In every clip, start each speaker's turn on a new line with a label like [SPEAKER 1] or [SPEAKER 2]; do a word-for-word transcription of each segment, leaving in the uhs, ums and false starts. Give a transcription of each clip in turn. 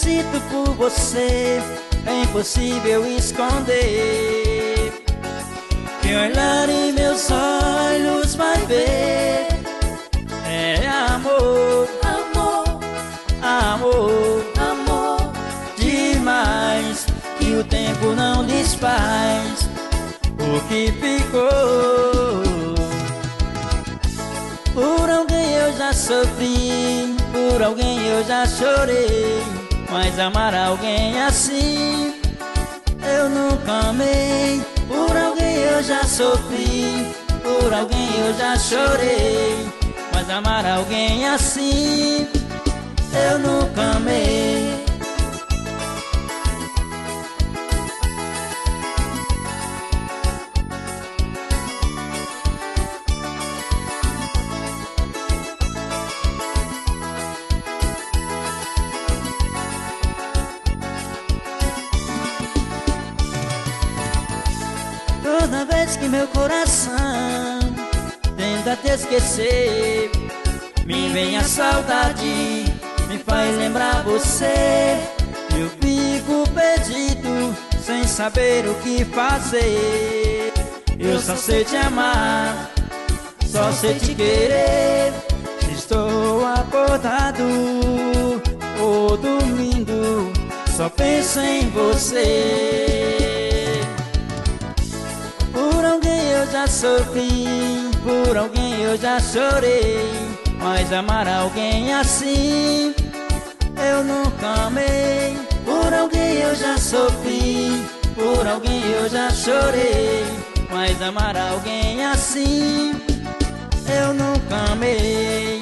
[SPEAKER 1] sinto por você é impossível esconder. Quem olhar em meus olhos vai ver. É amor,
[SPEAKER 2] Amor,
[SPEAKER 1] amor,
[SPEAKER 2] amor,
[SPEAKER 1] demais, que o tempo não desfaz o que ficou. Por alguém eu já sofri, por alguém eu já chorei, mas amar alguém assim eu nunca amei. Por alguém eu já sofri, por alguém eu já chorei, mas amar alguém assim eu nunca amei. Toda vez que meu coração tenta te esquecer, me vem a saudade, me faz lembrar você. Eu fico perdido, sem saber o que fazer. Eu só sei te amar, só sei te querer. Estou acordado ou dormindo, só penso em você. Por alguém eu já sofri, por alguém eu já chorei, mas amar alguém assim eu nunca amei. Por alguém eu já sofri, por alguém eu já chorei, mas amar alguém assim eu nunca amei.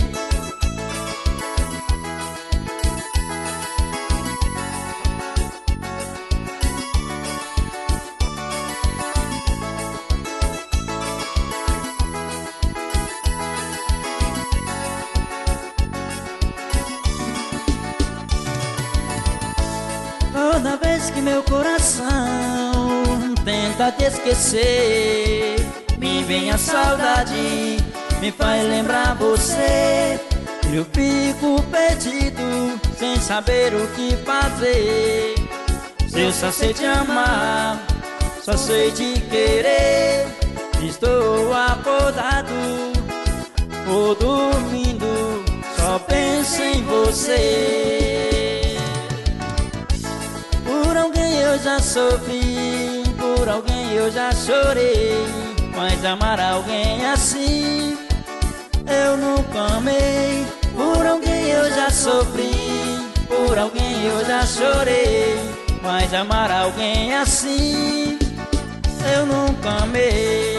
[SPEAKER 1] Toda vez que meu coração tenta te esquecer, me vem a saudade, me faz lembrar você. Eu fico perdido, sem saber o que fazer. Eu só sei te amar, só sei te querer. Estou acordado ou dormindo, só penso em você. Por alguém eu já sofri, por alguém eu já chorei, mas amar alguém assim eu nunca amei. Por alguém eu já sofri, por alguém eu já chorei, mas amar alguém assim eu nunca amei.